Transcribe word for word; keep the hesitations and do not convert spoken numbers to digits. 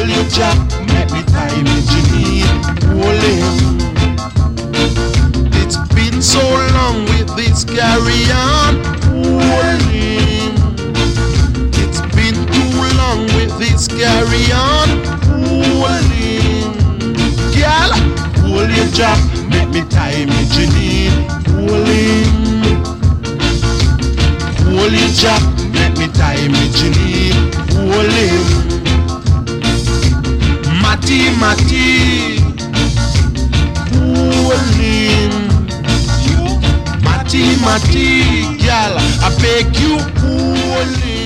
hold your jack, make me time it you need. Hold him. It's been so long with this carry on. Hold him. It's been too long with this carry on. Hold him. Girl, hold your jack, make me time it you need. Hold him. Hold your jack, make me time it you need. Hold him. Matty, Matty. Hold him. Matty, Matty. Girl, I beg you, hold him.